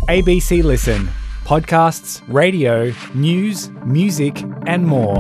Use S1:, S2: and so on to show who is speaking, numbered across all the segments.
S1: ABC Listen. Podcasts, radio, news, music and more.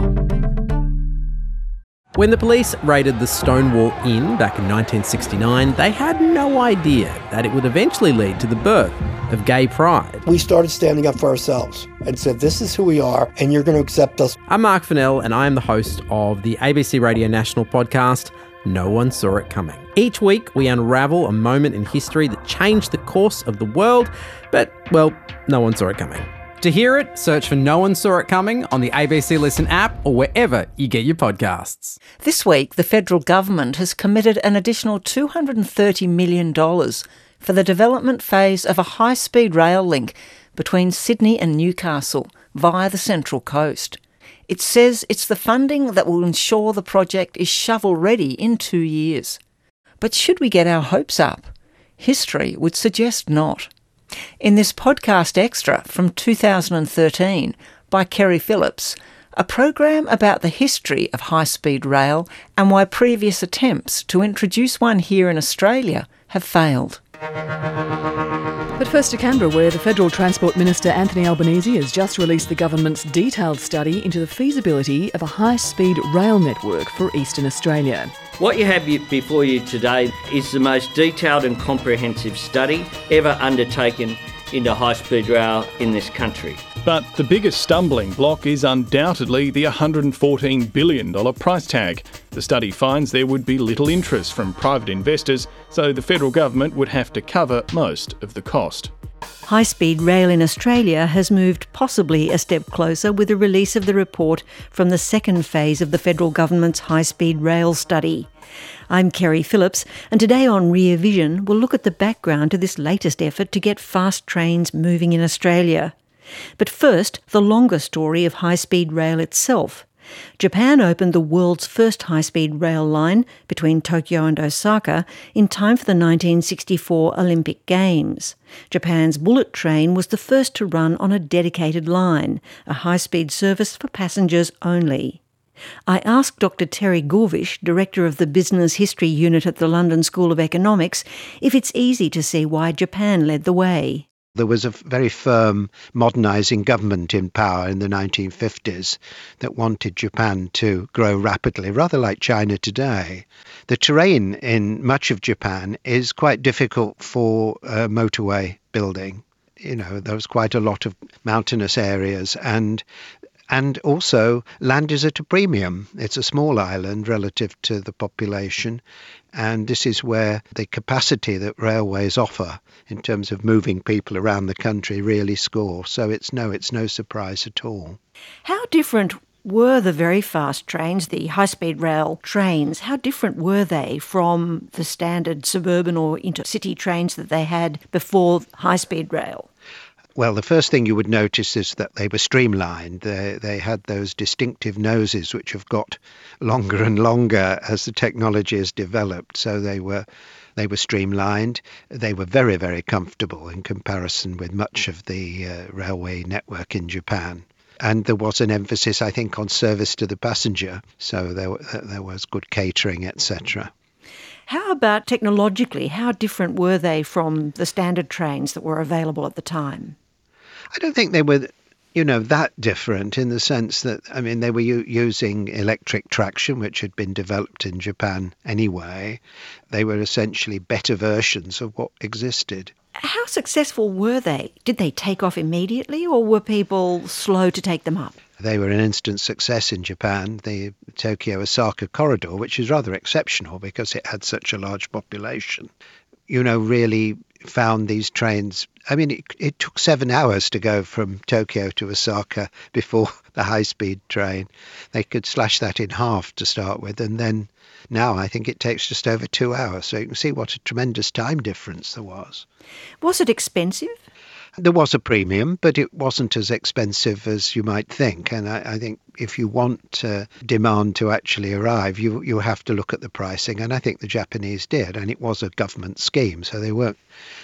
S2: When the police raided the Stonewall Inn back in 1969, they had no idea that it would eventually lead to the birth of gay pride.
S3: We started standing up for ourselves and said, this is who we are and you're going to accept us.
S2: I'm Mark Fennell and I am the host of the ABC Radio National podcast, No One Saw It Coming. Each week we unravel a moment in history that changed the course of the world, but, well, no one saw it coming. To hear it, search for No One Saw It Coming on the ABC Listen app or wherever you get your podcasts.
S4: This week, the federal government has committed an additional $230 million for the development phase of a high-speed rail link between Sydney and Newcastle via the Central Coast. It says it's the funding that will ensure the project is shovel-ready in 2 years. But should we get our hopes up? History would suggest not. In this podcast extra from 2013 by Kerry Phillips, a program about the history of high-speed rail and why previous attempts to introduce one here in Australia have failed.
S5: But first to Canberra, where the Federal Transport Minister Anthony Albanese has just released the government's detailed study into the feasibility of a high-speed rail network for Eastern Australia.
S6: What you have before you today is the most detailed and comprehensive study ever undertaken into high-speed rail in this country.
S7: But the biggest stumbling block is undoubtedly the $114 billion price tag. The study finds there would be little interest from private investors, so the federal government would have to cover most of the cost.
S4: High-speed rail in Australia has moved possibly a step closer with the release of the report from the second phase of the federal government's high-speed rail study. I'm Kerry Phillips, and today on Rear Vision we'll look at the background to this latest effort to get fast trains moving in Australia. But first, the longer story of high-speed rail itself. Japan opened the world's first high-speed rail line between Tokyo and Osaka in time for the 1964 Olympic Games. Japan's bullet train was the first to run on a dedicated line, a high-speed service for passengers only. I asked Dr Terry Gourvish, Director of the Business History Unit at the London School of Economics, if it's easy to see why Japan led the way.
S8: There was a very firm modernising government in power in the 1950s that wanted Japan to grow rapidly, rather like China today. The terrain in much of Japan is quite difficult for motorway building. You know, there was quite a lot of mountainous areas and also land is at a premium. It's a small island relative to the population, and this is where the capacity that railways offer in terms of moving people around the country really score. So it's no surprise at all.
S4: How different were the very fast trains, the high-speed rail trains, how different were they from the standard suburban or intercity trains that they had before high-speed rail?
S8: Well, the first thing you would notice is that they were streamlined. They had those distinctive noses which have got longer and longer as the technology has developed. So they were streamlined. They were very, very comfortable in comparison with much of the railway network in Japan. And there was an emphasis, I think, on service to the passenger. So there was good catering, etc.
S4: How about technologically? How different were they from the standard trains that were available at the time?
S8: I don't think they were, that different in the sense that, they were using electric traction, which had been developed in Japan anyway. They were essentially better versions of what existed.
S4: How successful were they? Did they take off immediately or were people slow to take them up?
S8: They were an instant success in Japan. The Tokyo-Osaka corridor, which is rather exceptional because it had such a large population, really found these trains. It took 7 hours to go from Tokyo to Osaka before the high-speed train. They could slash that in half to start with, and then now I think it takes just over 2 hours. So you can see what a tremendous time difference there was.
S4: Was it expensive?
S8: There was a premium, but it wasn't as expensive as you might think. And I think if you want demand to actually arrive, you have to look at the pricing. And I think the Japanese did. And it was a government scheme. So they weren't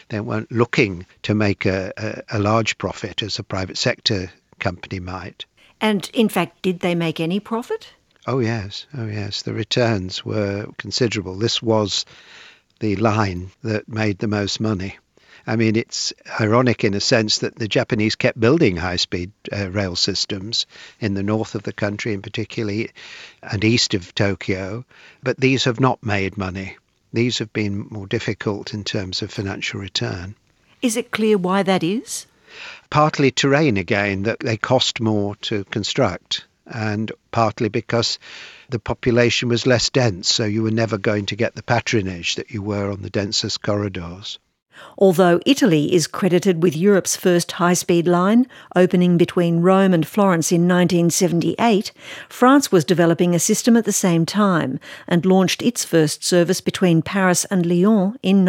S8: looking to make a large profit as a private sector company might.
S4: And in fact, did they make any profit?
S8: Oh, yes. The returns were considerable. This was the line that made the most money. I mean, it's ironic in a sense that the Japanese kept building high-speed rail systems in the north of the country, in particular, and east of Tokyo, but these have not made money. These have been more difficult in terms of financial return.
S4: Is it clear why that is?
S8: Partly terrain again, that they cost more to construct, and partly because the population was less dense, so you were never going to get the patronage that you were on the densest corridors.
S4: Although Italy is credited with Europe's first high-speed line, opening between Rome and Florence in 1978, France was developing a system at the same time and launched its first service between Paris and Lyon in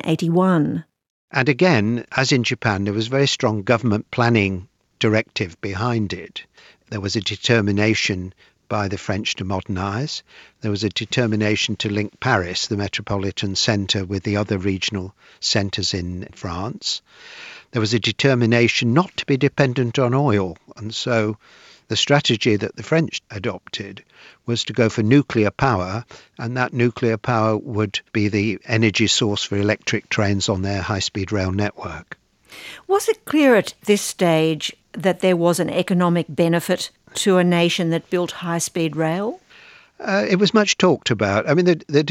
S4: 1981.
S8: And again, as in Japan, there was very strong government planning directive behind it. There was a determination by the French to modernise. There was a determination to link Paris, the metropolitan centre, with the other regional centres in France. There was a determination not to be dependent on oil. And so the strategy that the French adopted was to go for nuclear power, and that nuclear power would be the energy source for electric trains on their high-speed rail network.
S4: Was it clear at this stage that there was an economic benefit to a nation that built high-speed rail?
S8: It was much talked about. I mean,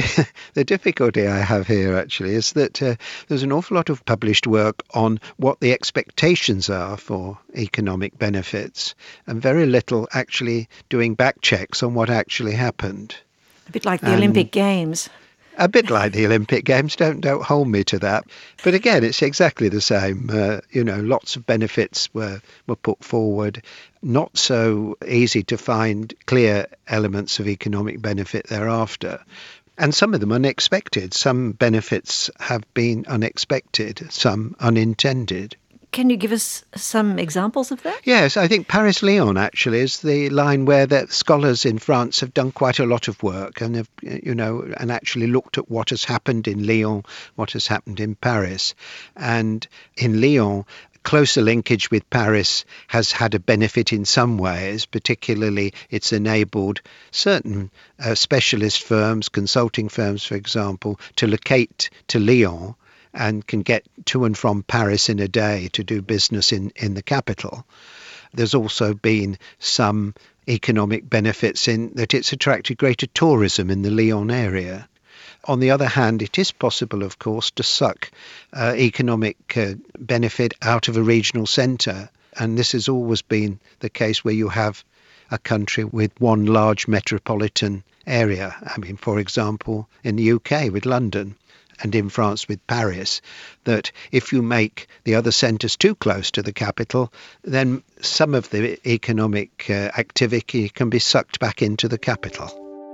S8: the difficulty I have here actually is that there's an awful lot of published work on what the expectations are for economic benefits, and very little actually doing back checks on what actually happened.
S4: A bit like the Olympic Games.
S8: A bit like the Olympic Games. Don't hold me to that. But again, it's exactly the same. Lots of benefits were put forward. Not so easy to find clear elements of economic benefit thereafter. And some of them unexpected. Some benefits have been unexpected, some unintended.
S4: Can you give us some examples of that?
S8: Yes, I think Paris-Lyon actually is the line where the scholars in France have done quite a lot of work and have, and actually looked at what has happened in Lyon, what has happened in Paris. And in Lyon, closer linkage with Paris has had a benefit in some ways. Particularly, it's enabled certain specialist firms, consulting firms, for example, to locate to Lyon and can get to and from Paris in a day to do business in the capital. There's also been some economic benefits in that it's attracted greater tourism in the Lyon area. On the other hand, it is possible, of course, to suck economic benefit out of a regional centre. And this has always been the case where you have a country with one large metropolitan area. I mean, for example, in the UK with London, and in France with Paris, that if you make the other centres too close to the capital, then some of the economic activity can be sucked back into the capital.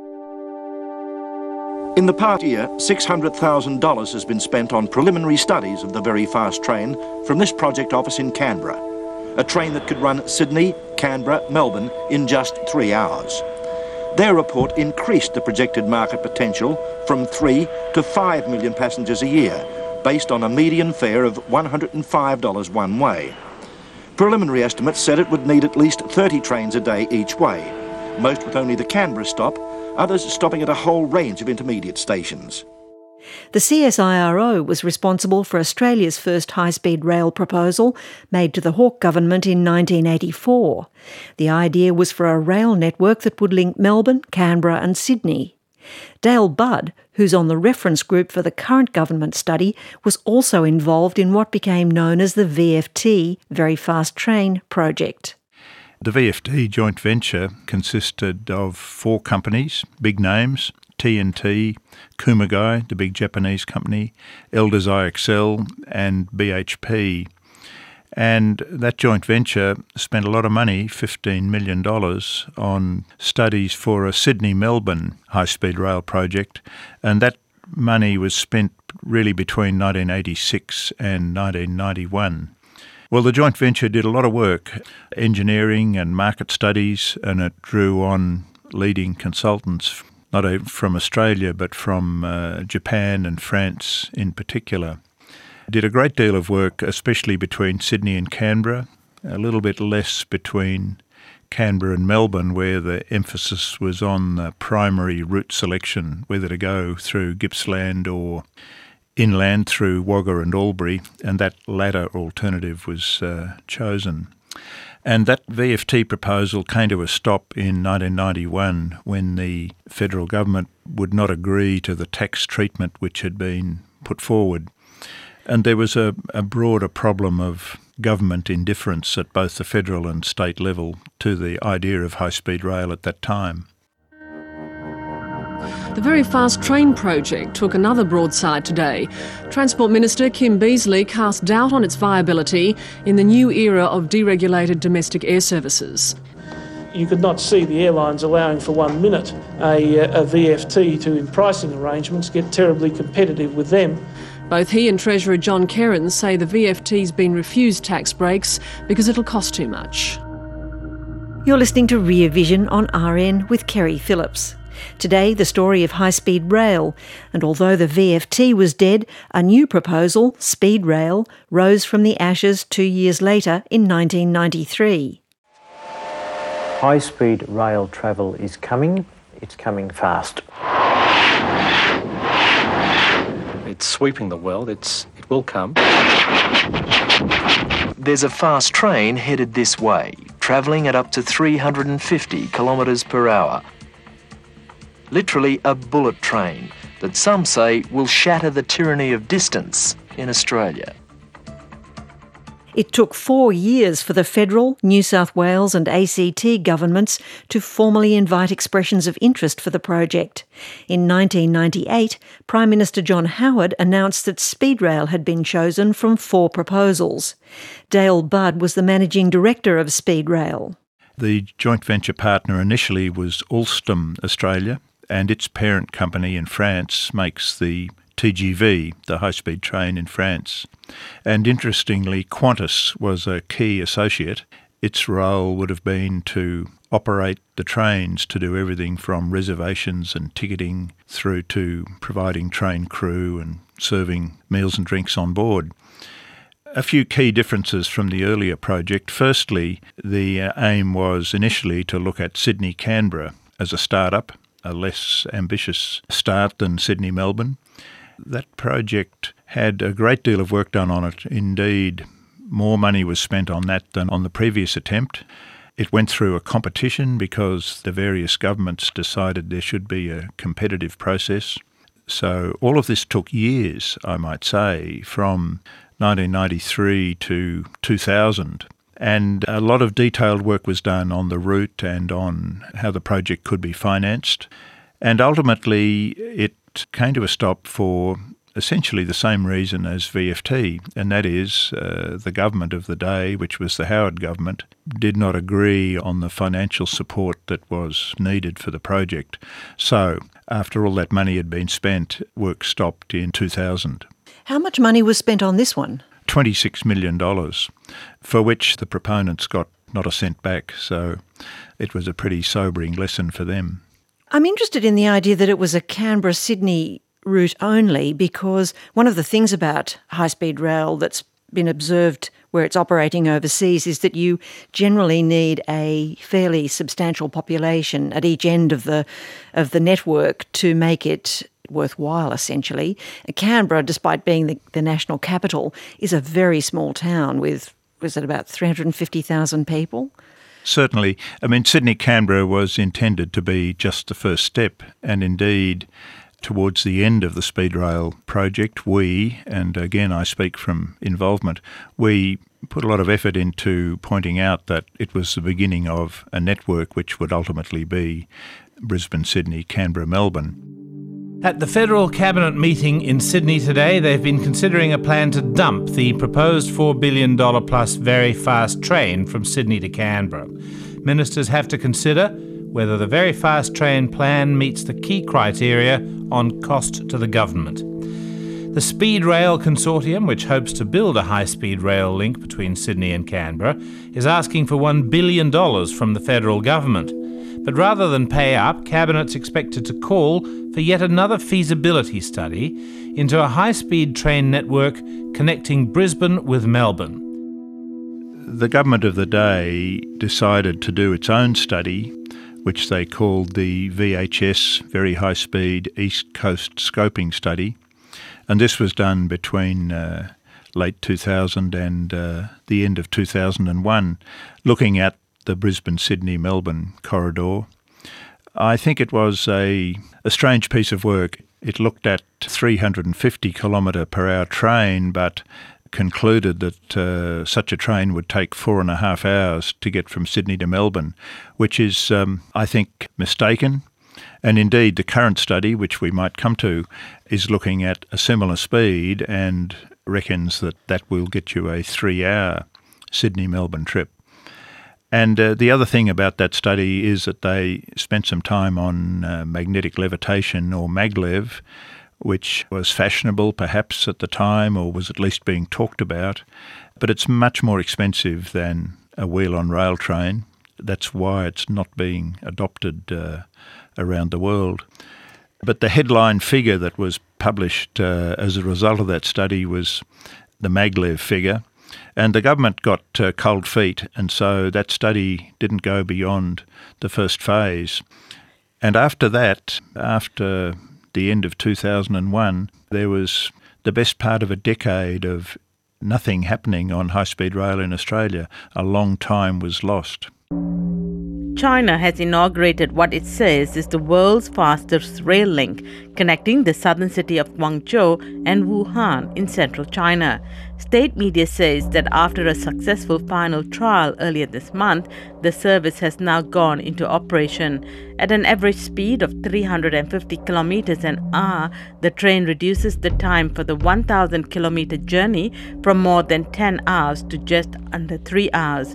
S9: In the past year, $600,000 has been spent on preliminary studies of the very fast train from this project office in Canberra, a train that could run Sydney, Canberra, Melbourne in just 3 hours. Their report increased the projected market potential from 3 to 5 million passengers a year, based on a median fare of $105 one way. Preliminary estimates said it would need at least 30 trains a day each way, most with only the Canberra stop, others stopping at a whole range of intermediate stations.
S4: The CSIRO was responsible for Australia's first high-speed rail proposal, made to the Hawke government in 1984. The idea was for a rail network that would link Melbourne, Canberra and Sydney. Dale Budd, who's on the reference group for the current government study, was also involved in what became known as the VFT, Very Fast Train project.
S10: The VFT joint venture consisted of 4 companies, big names: TNT, Kumagai, the big Japanese company, Elders IXL and BHP. And that joint venture spent a lot of money, $15 million, on studies for a Sydney-Melbourne high-speed rail project. And that money was spent really between 1986 and 1991. Well, the joint venture did a lot of work, engineering and market studies, and it drew on leading consultants, not only from Australia but from Japan and France in particular. Did a great deal of work, especially between Sydney and Canberra, a little bit less between Canberra and Melbourne, where the emphasis was on the primary route selection, whether to go through Gippsland or inland through Wagga and Albury, and that latter alternative was chosen. And that VFT proposal came to a stop in 1991 when the federal government would not agree to the tax treatment which had been put forward. And there was a broader problem of government indifference at both the federal and state level to the idea of high-speed rail at that time.
S11: The Very Fast Train project took another broadside today. Transport Minister Kim Beazley cast doubt on its viability in the new era of deregulated domestic air services.
S12: You could not see the airlines allowing for 1 minute a VFT to, in pricing arrangements, get terribly competitive with them.
S11: Both he and Treasurer John Kerins say the VFT's been refused tax breaks because it'll cost too much.
S4: You're listening to Rear Vision on RN with Kerry Phillips. Today, the story of high-speed rail, and although the VFT was dead, a new proposal, Speed Rail, rose from the ashes 2 years later in 1993.
S13: High-speed rail travel is coming. It's coming fast.
S14: It's sweeping the world. It will come.
S15: There's a fast train headed this way, travelling at up to 350 kilometres per hour. Literally a bullet train that some say will shatter the tyranny of distance in Australia.
S4: It took 4 years for the federal, New South Wales and ACT governments to formally invite expressions of interest for the project. In 1998, Prime Minister John Howard announced that Speedrail had been chosen from 4 proposals. Dale Budd was the managing director of Speedrail.
S10: The joint venture partner initially was Alstom Australia, and its parent company in France makes the TGV, the high-speed train in France. And interestingly, Qantas was a key associate. Its role would have been to operate the trains, to do everything from reservations and ticketing through to providing train crew and serving meals and drinks on board. A few key differences from the earlier project. Firstly, the aim was initially to look at Sydney-Canberra as a start-up, a less ambitious start than Sydney-Melbourne. That project had a great deal of work done on it. Indeed, more money was spent on that than on the previous attempt. It went through a competition because the various governments decided there should be a competitive process. So all of this took years, I might say, from 1993 to 2000. And a lot of detailed work was done on the route and on how the project could be financed. And ultimately, it came to a stop for essentially the same reason as VFT, and that is the government of the day, which was the Howard government, did not agree on the financial support that was needed for the project. So, after all that money had been spent, work stopped in 2000.
S4: How much money was spent on this one?
S10: $26 million, for which the proponents got not a cent back, so it was a pretty sobering lesson for them.
S4: I'm interested in the idea that it was a Canberra-Sydney route only, because one of the things about high-speed rail that's been observed where it's operating overseas is that you generally need a fairly substantial population at each end of the network to make it worthwhile, essentially. Canberra, despite being the national capital, is a very small town with, was it about 350,000 people?
S10: Certainly. I mean, Sydney-Canberra was intended to be just the first step, and indeed, towards the end of the Speedrail project, we, and again I speak from involvement, we put a lot of effort into pointing out that it was the beginning of a network which would ultimately be Brisbane, Sydney, Canberra, Melbourne.
S16: At the Federal Cabinet meeting in Sydney today, they've been considering a plan to dump the proposed $4 billion plus very fast train from Sydney to Canberra. Ministers have to consider whether the very fast train plan meets the key criteria on cost to the government. The Speed Rail Consortium, which hopes to build a high-speed rail link between Sydney and Canberra, is asking for $1 billion from the federal government. But rather than pay up, Cabinet's expected to call for yet another feasibility study into a high-speed train network connecting Brisbane with Melbourne.
S10: The government of the day decided to do its own study, which they called the VHS, Very High Speed East Coast Scoping Study. And this was done between late 2000 and the end of 2001, looking at the Brisbane-Sydney-Melbourne corridor. I think it was a strange piece of work. It looked at 350 kilometre per hour train, but concluded that such a train would take 4.5 hours to get from Sydney to Melbourne, which is, I think, mistaken. And indeed, the current study, which we might come to, is looking at a similar speed and reckons that that will get you a 3-hour Sydney-Melbourne trip. And the other thing about that study is that they spent some time on magnetic levitation, or maglev, which was fashionable perhaps at the time, or was at least being talked about. But it's much more expensive than a wheel-on-rail train. That's why it's not being adopted around the world. But the headline figure that was published as a result of that study was the maglev figure. And the government got cold feet, and so that study didn't go beyond the first phase. And after that, after the end of 2001, there was the best part of a decade of nothing happening on high-speed rail in Australia. A long time was lost.
S17: China has inaugurated what it says is the world's fastest rail link, connecting the southern city of Guangzhou and Wuhan in central China. State media says that after a successful final trial earlier this month, the service has now gone into operation. At an average speed of 350 kilometers an hour, the train reduces the time for the 1,000-kilometer journey from more than 10 hours to just under 3 hours.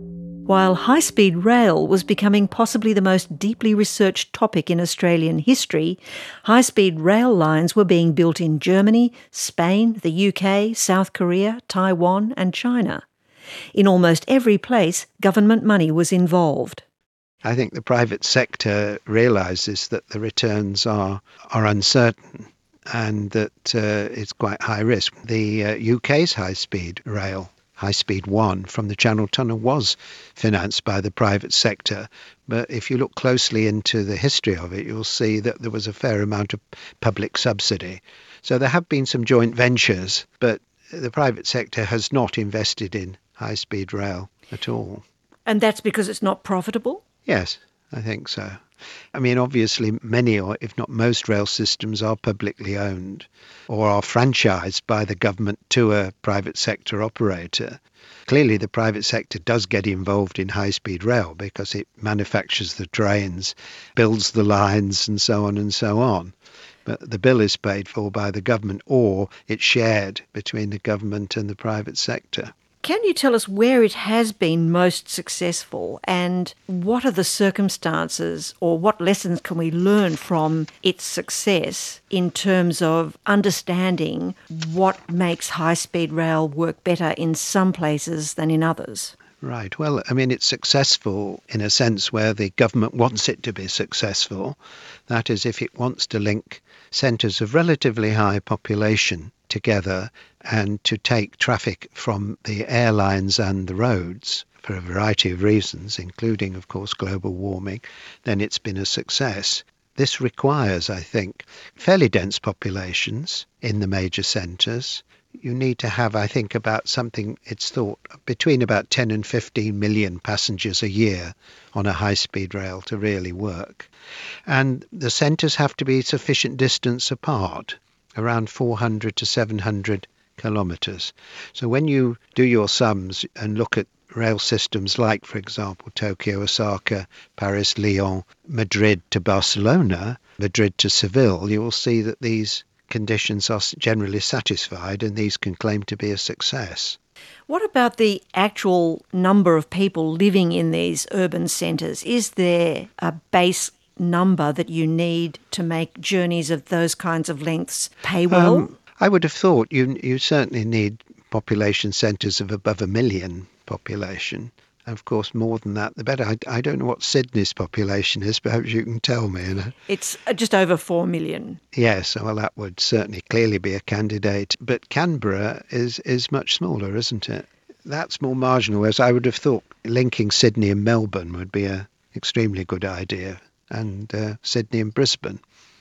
S4: While high-speed rail was becoming possibly the most deeply researched topic in Australian history, high-speed rail lines were being built in Germany, Spain, the UK, South Korea, Taiwan and China. In almost every place, government money was involved.
S8: I think the private sector realises that the returns are uncertain and that it's quite high risk. The UK's high-speed rail, High Speed 1 from the Channel Tunnel, was financed by the private sector. But if you look closely into the history of it, you'll see that there was a fair amount of public subsidy. So there have been some joint ventures, but the private sector has not invested in high-speed rail at all.
S4: And that's because it's not profitable?
S8: Yes, I think so. I mean, obviously, many, or if not most, rail systems are publicly owned or are franchised by the government to a private sector operator. Clearly, the private sector does get involved in high-speed rail because it manufactures the trains, builds the lines, and so on and so on. But the bill is paid for by the government, or it's shared between the government and the private sector.
S4: Can you tell us where it has been most successful, and what are the circumstances, or what lessons can we learn from its success in terms of understanding what makes high-speed rail work better in some places than in others?
S8: Right. Well, I mean, it's successful in a sense where the government wants it to be successful. That is, if it wants to link centres of relatively high population together and to take traffic from the airlines and the roads for a variety of reasons, including, of course, global warming, then it's been a success. This requires, I think, fairly dense populations in the major centres. You need to have, I think, about something, it's thought, between about 10 and 15 million passengers a year on a high-speed rail to really work. And the centres have to be sufficient distance apart, around 400 to 700 kilometres. So when you do your sums and look at rail systems like, for example, Tokyo, Osaka, Paris, Lyon, Madrid to Barcelona, Madrid to Seville, you will see that these conditions are generally satisfied and these can claim to be a success.
S4: What about the actual number of people living in these urban centres? Is there a base number that you need to make journeys of those kinds of lengths pay well?
S8: I would have thought you certainly need population centres of above 1 million population. Of course, more than that, the better. I don't know what Sydney's population is. Perhaps you can tell me.
S4: It's just over 4 million.
S8: Yes, well, that would certainly clearly be a candidate. But Canberra is much smaller, isn't it? That's more marginal, whereas I would have thought linking Sydney and Melbourne would be an extremely good idea, and Sydney and Brisbane.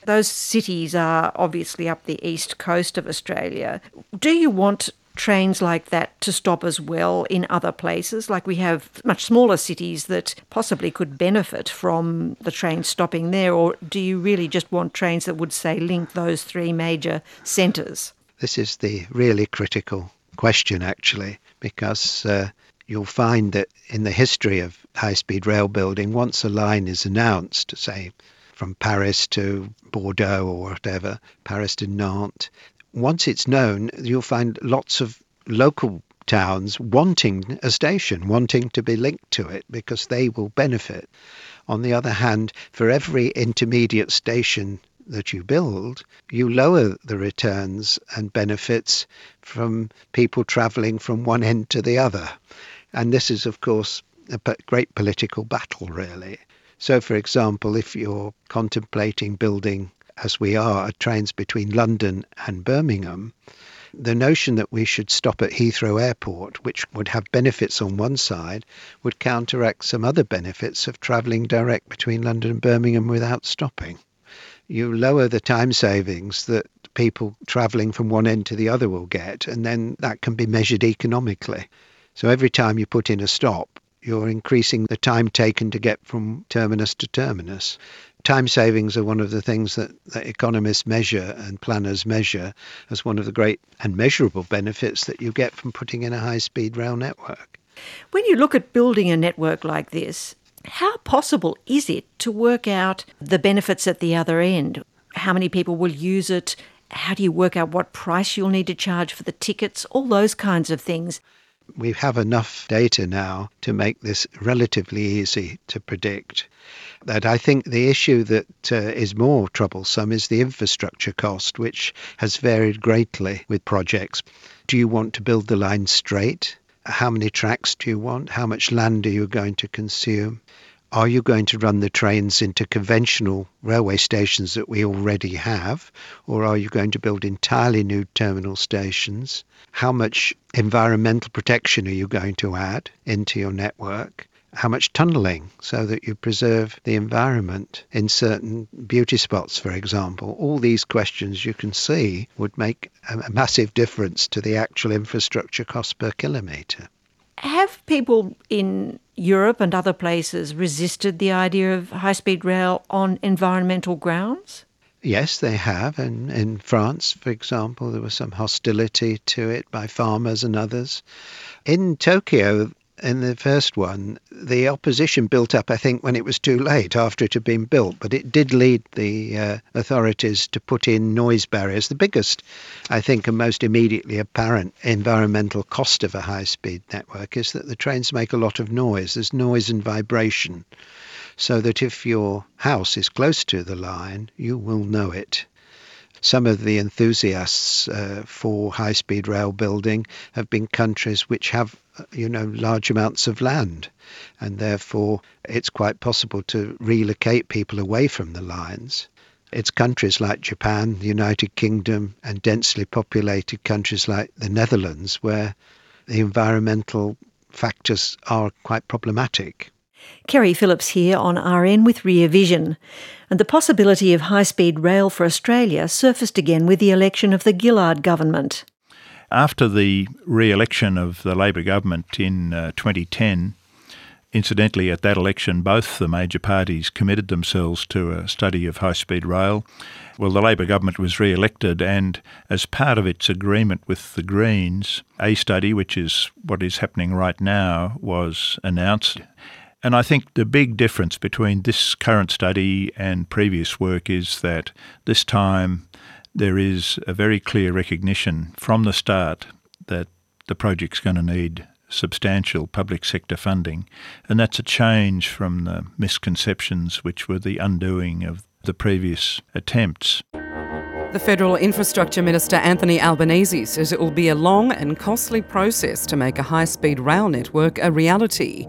S4: Those cities are obviously up the east coast of Australia. Do you want trains like that to stop as well in other places? Like we have much smaller cities that possibly could benefit from the train stopping there, or do you really just want trains that would, say, link those three major centres?
S8: This is the really critical question, actually, because you'll find that in the history of high-speed rail building, once a line is announced, say from Paris to Bordeaux or whatever, Paris to Nantes, once it's known, you'll find lots of local towns wanting a station, wanting to be linked to it because they will benefit. On the other hand, for every intermediate station that you build, you lower the returns and benefits from people travelling from one end to the other. And this is, of course, a great political battle, really. So, for example, if you're contemplating building, as we are, trains between London and Birmingham, the notion that we should stop at Heathrow Airport, which would have benefits on one side, would counteract some other benefits of travelling direct between London and Birmingham without stopping. You lower the time savings that people travelling from one end to the other will get, and then that can be measured economically. So every time you put in a stop, you're increasing the time taken to get from terminus to terminus. Time savings are one of the things that economists measure and planners measure as one of the great and measurable benefits that you get from putting in a high-speed rail network.
S4: When you look at building a network like this, how possible is it to work out the benefits at the other end? How many people will use it? How do you work out what price you'll need to charge for the tickets? All those kinds of things.
S8: We have enough data now to make this relatively easy to predict. That I think the issue that is more troublesome is the infrastructure cost, which has varied greatly with projects. Do you want to build the line straight? How many tracks do you want? How much land are you going to consume? Are you going to run the trains into conventional railway stations that we already have? Or are you going to build entirely new terminal stations? How much environmental protection are you going to add into your network? How much tunnelling so that you preserve the environment in certain beauty spots, for example? All these questions you can see would make a massive difference to the actual infrastructure cost per kilometre.
S4: Have people in Europe and other places resisted the idea of high-speed rail on environmental grounds?
S8: Yes, they have. And in France, for example, there was some hostility to it by farmers and others. In Tokyo, in the first one, the opposition built up, I think, when it was too late after it had been built, but it did lead the authorities to put in noise barriers. The biggest, I think, and most immediately apparent environmental cost of a high-speed network is that the trains make a lot of noise. There's noise and vibration, so that if your house is close to the line, you will know it. Some of the enthusiasts for high-speed rail building have been countries which have, large amounts of land, and therefore it's quite possible to relocate people away from the lines. It's countries like Japan, the United Kingdom, and densely populated countries like the Netherlands where the environmental factors are quite problematic.
S4: Kerry Phillips here on RN with Rear Vision. And the possibility of high-speed rail for Australia surfaced again with the election of the Gillard government.
S10: After the re-election of the Labor government in 2010, incidentally at that election both the major parties committed themselves to a study of high-speed rail. Well, the Labor government was re-elected, and as part of its agreement with the Greens, a study, which is what is happening right now, was announced. And I think the big difference between this current study and previous work is that this time there is a very clear recognition from the start that the project's going to need substantial public sector funding, and that's a change from the misconceptions which were the undoing of the previous attempts.
S18: The Federal Infrastructure Minister Anthony Albanese says it will be a long and costly process to make a high-speed rail network a reality.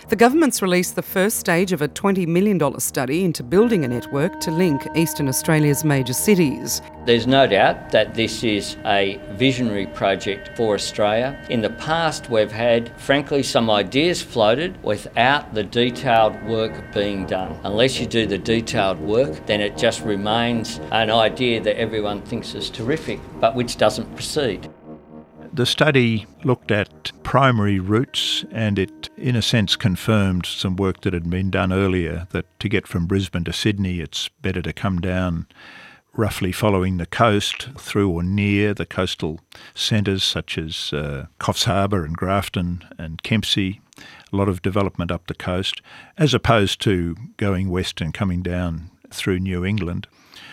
S18: The government's released the first stage of a $20 million study into building a network to link Eastern Australia's major cities.
S6: There's no doubt that this is a visionary project for Australia. In the past, we've had, frankly, some ideas floated without the detailed work being done. Unless you do the detailed work, then it just remains an idea that everyone thinks is terrific, but which doesn't proceed.
S10: The study looked at primary routes, and it, in a sense, confirmed some work that had been done earlier, that to get from Brisbane to Sydney, it's better to come down roughly following the coast through or near the coastal centres such as Coffs Harbour and Grafton and Kempsey, a lot of development up the coast, as opposed to going west and coming down through New England.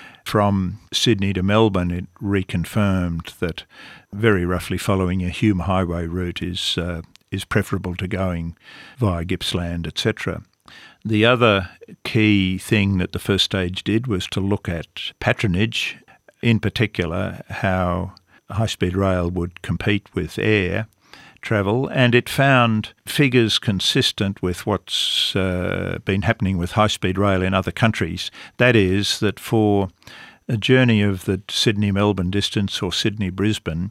S10: From Sydney to Melbourne, it reconfirmed that very roughly following a Hume Highway route is preferable to going via Gippsland, etc. The other key thing that the first stage did was to look at patronage, in particular how high-speed rail would compete with air travel, and it found figures consistent with what's been happening with high-speed rail in other countries. That is, that for a journey of the Sydney-Melbourne distance or Sydney-Brisbane,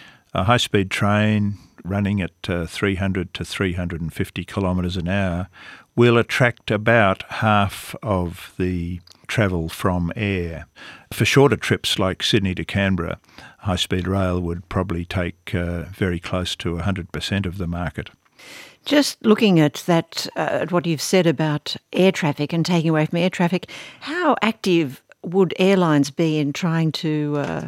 S10: a high-speed train running at 300 to 350 kilometres an hour will attract about half of the travel from air. For shorter trips like Sydney to Canberra, high-speed rail would probably take very close to 100% of the market.
S4: Just looking at that, at what you've said about air traffic and taking away from air traffic, how active would airlines be in trying to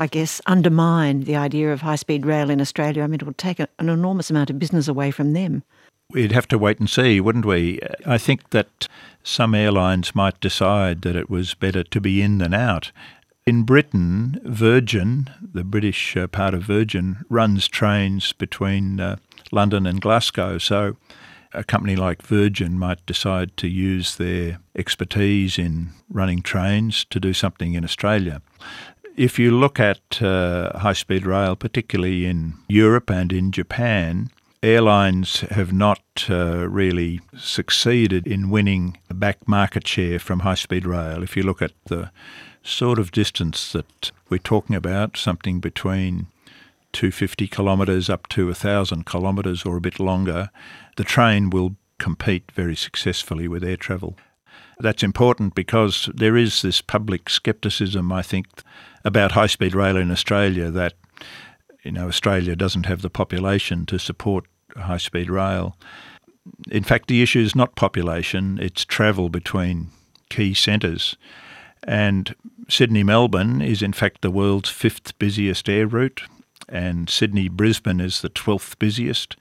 S4: undermine the idea of high-speed rail in Australia? I mean, it would take an enormous amount of business away from them.
S10: We'd have to wait and see, wouldn't we? I think that some airlines might decide that it was better to be in than out. In Britain, Virgin, the British part of Virgin, runs trains between London and Glasgow. So a company like Virgin might decide to use their expertise in running trains to do something in Australia. If you look at high-speed rail, particularly in Europe and in Japan, airlines have not really succeeded in winning back market share from high-speed rail. If you look at the sort of distance that we're talking about, something between 250 kilometres up to 1,000 kilometres or a bit longer, the train will compete very successfully with air travel. That's important because there is this public scepticism, I think, about high-speed rail in Australia, that Australia doesn't have the population to support high-speed rail. In fact, the issue is not population, it's travel between key centres. And Sydney-Melbourne is in fact the world's 5th busiest air route, and Sydney-Brisbane is the 12th busiest.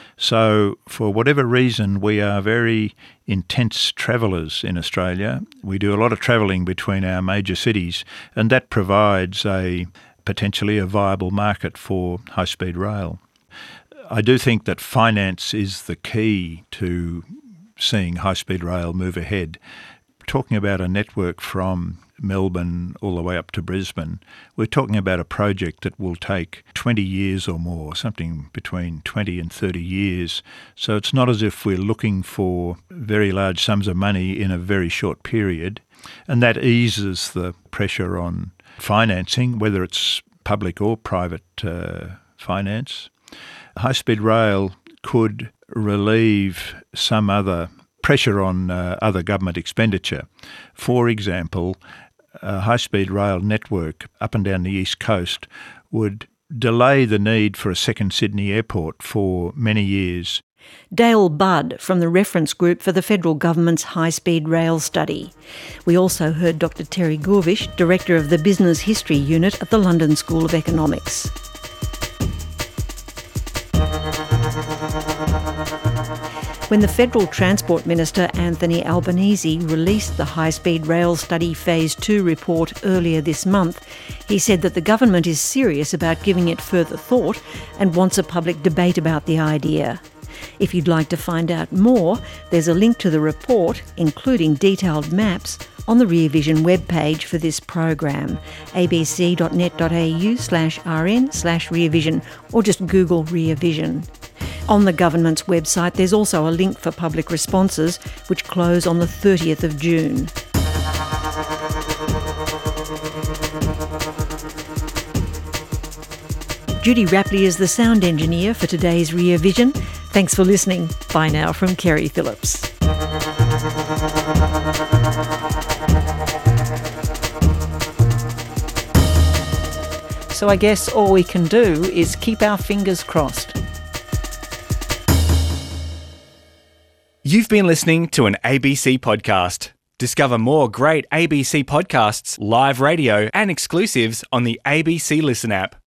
S10: So for whatever reason, we are very intense travellers in Australia. We do a lot of travelling between our major cities, and that provides potentially a viable market for high-speed rail. I do think that finance is the key to seeing high-speed rail move ahead. Talking about a network from Melbourne all the way up to Brisbane, we're talking about a project that will take 20 years or more, something between 20 and 30 years. So it's not as if we're looking for very large sums of money in a very short period, and that eases the pressure on financing, whether it's public or private finance. High-speed rail could relieve some other pressure on other government expenditure. For example, a high-speed rail network up and down the east coast would delay the need for a second Sydney airport for many years.
S4: Dale Budd from the Reference Group for the Federal Government's High-Speed Rail Study. We also heard Dr Terry Gourvish, Director of the Business History Unit at the London School of Economics. When the Federal Transport Minister Anthony Albanese released the High-Speed Rail Study Phase 2 report earlier this month, he said that the government is serious about giving it further thought and wants a public debate about the idea. If you'd like to find out more, there's a link to the report, including detailed maps, on the Rear Vision webpage for this program, abc.net.au/rn/rearvision, or just Google Rear Vision. On the government's website, there's also a link for public responses, which close on the 30th of June. Judy Rapley is the sound engineer for today's Rear Vision. Thanks for listening. Bye now from Kerry Phillips. So I guess all we can do is keep our fingers crossed.
S1: You've been listening to an ABC podcast. Discover more great ABC podcasts, live radio and exclusives on the ABC Listen app.